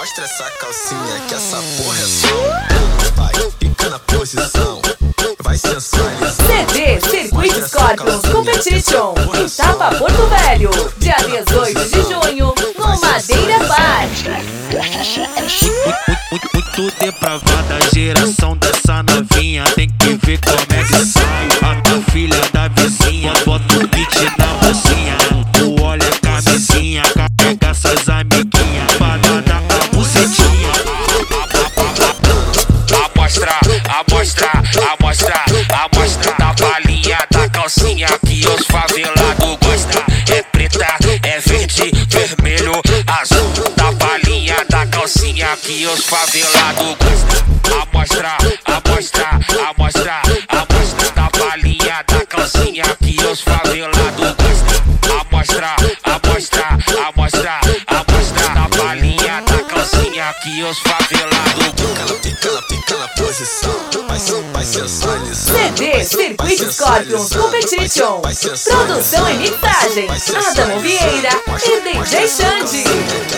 Mostra essa calcinha que essa porra é som. Vai, fica na posição, vai sensualizar. CD Circuito Scorpions Competition em Tapa Porto Velho, dia 18 de junho, no Madeira Bar. Muito depravada a geração dessa novinha. Tem que ver como é que sai a filha da vizinha. Bota o beat na mocinha, tu olha a camisinha. Carrega essas amiguinhas pra dar a bucetinha. Amostra da balinha, da calcinha que os favelados gostam. É preta, é verde, vermelho, azul. Da balinha, da calcinha que os favelados gostam. Amostra da balinha, da calcinha que os favelados gostam. Amostra da balinha, da calcinha que os favelados gostam. Fica na posição, vai sensualizar. CD Circuito Scorpions Competition. Produção e mixagem Adamo Vieira e DJ Xande.